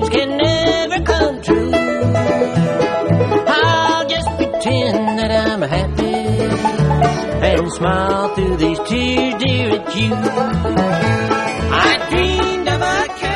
dreams can never come true. I'll just pretend that I'm happy and smile through these tears, dear, at you. I dreamed of a